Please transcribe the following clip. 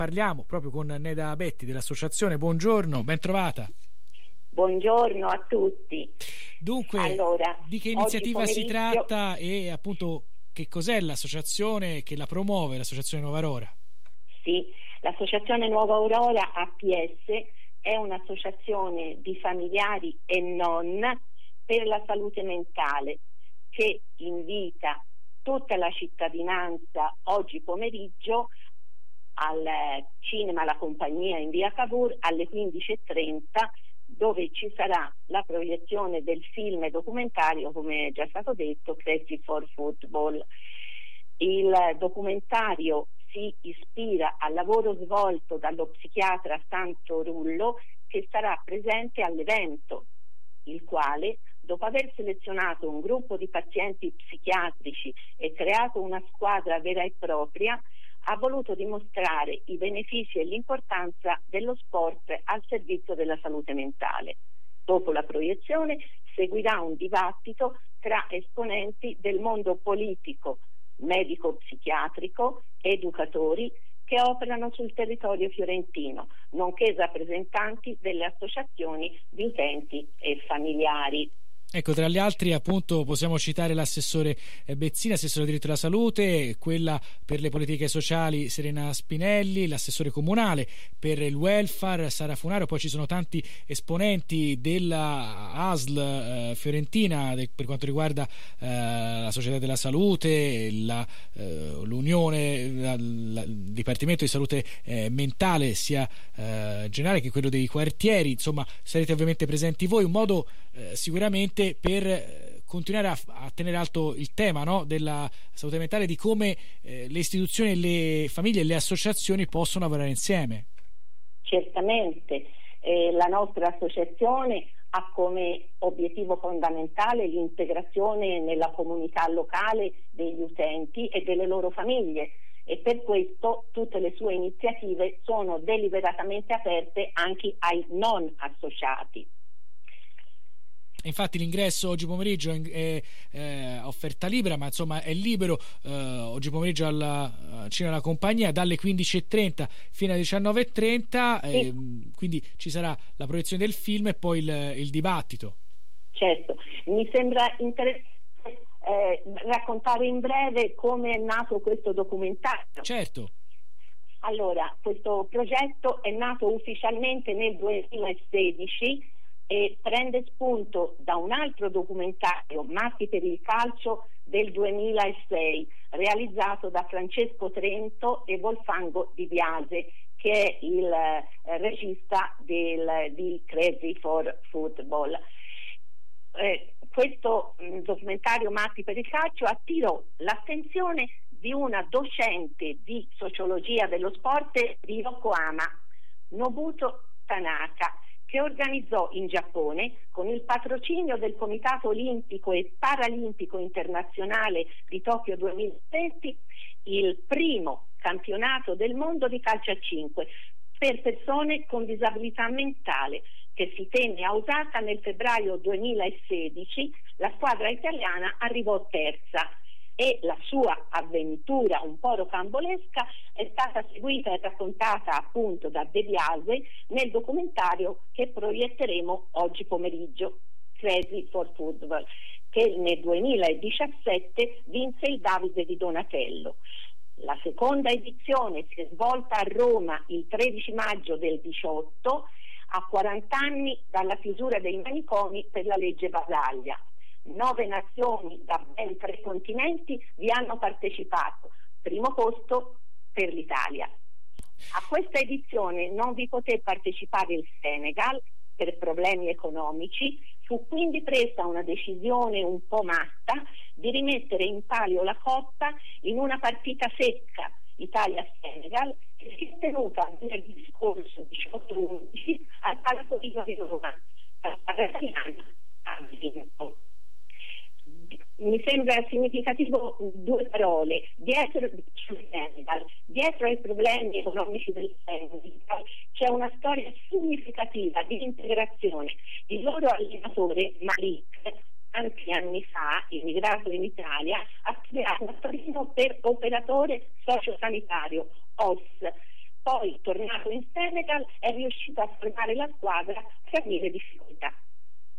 parliamo proprio con Neda Betti dell'associazione. Buongiorno, ben trovata. Buongiorno a tutti. Dunque, allora, di che iniziativa si tratta e appunto che cos'è l'associazione che la promuove, l'associazione Nuova Aurora? Sì, l'associazione Nuova Aurora APS è un'associazione di familiari e non per la salute mentale che invita tutta la cittadinanza oggi pomeriggio al cinema La Compagnia in via Cavour alle 15:30, dove ci sarà la proiezione del film documentario, come è già stato detto, Crazy for Football. Il documentario si ispira al lavoro svolto dallo psichiatra Santo Rullo, che sarà presente all'evento, il quale, dopo aver selezionato un gruppo di pazienti psichiatrici e creato una squadra vera e propria, ha voluto dimostrare i benefici e l'importanza dello sport al servizio della salute mentale. Dopo la proiezione seguirà un dibattito tra esponenti del mondo politico, medico-psichiatrico, educatori che operano sul territorio fiorentino, nonché rappresentanti delle associazioni di utenti e familiari. Ecco, tra gli altri appunto possiamo citare l'assessore Bezzina, assessore diritto alla salute, quella per le politiche sociali Serena Spinelli, l'assessore comunale per il welfare Sara Funaro, poi ci sono tanti esponenti della ASL fiorentina per quanto riguarda la società della salute, l'unione, il Dipartimento di Salute Mentale sia generale che quello dei quartieri. Insomma, sarete ovviamente presenti voi, un modo sicuramente per continuare a tenere alto il tema, no, della salute mentale, di come le istituzioni, le famiglie e le associazioni possono lavorare insieme. Certamente, la nostra associazione ha come obiettivo fondamentale l'integrazione nella comunità locale degli utenti e delle loro famiglie, e per questo tutte le sue iniziative sono deliberatamente aperte anche ai non associati. Infatti l'ingresso oggi pomeriggio è offerta libera, ma insomma è libero oggi pomeriggio al Cinema La Compagnia dalle 15:30 fino alle 19:30, sì. Quindi ci sarà la proiezione del film e poi il dibattito. Certo, mi sembra interessante raccontare in breve come è nato questo documentario. Certo. Allora, questo progetto è nato ufficialmente nel 2016 e prende spunto da un altro documentario, Matti per il calcio, del 2006, realizzato da Francesco Trento e Volfango Di Biase, che è il regista di Crazy for Football. Questo documentario, Matti per il calcio, attirò l'attenzione di una docente di sociologia dello sport di Yokohama, Nobuto Tanaka, che organizzò in Giappone, con il patrocinio del Comitato Olimpico e Paralimpico Internazionale di Tokyo 2020, il primo campionato del mondo di calcio a 5 per persone con disabilità mentale, che si tenne a Osaka nel febbraio 2016. La squadra italiana arrivò terza e la sua avventura un po' rocambolesca è stata seguita e raccontata appunto da De Biase nel documentario che proietteremo oggi pomeriggio, Crazy for Football, che nel 2017 vinse il Davide di Donatello. La seconda edizione si è svolta a Roma il 13 maggio del 18, a 40 anni dalla chiusura dei manicomi per la legge Basaglia. 9 nazioni da ben 3 continenti vi hanno partecipato, primo posto per l'Italia. A questa edizione non vi poté partecipare il Senegal per problemi economici. Fu quindi presa una decisione un po' matta di rimettere in palio la Coppa in una partita secca, Italia-Senegal, che si è tenuta venerdì scorso 18-11 al Palazzo di Roma. La squadra italiana ha vinto. Mi sembra significativo 2 parole. Dietro ai problemi economici del Senegal c'è una storia significativa di integrazione. Il loro allenatore Malik, tanti anni fa, immigrato in Italia, ha studiato a Torino per operatore sociosanitario, OS, poi tornato in Senegal è riuscito a formare la squadra tra mille difficoltà.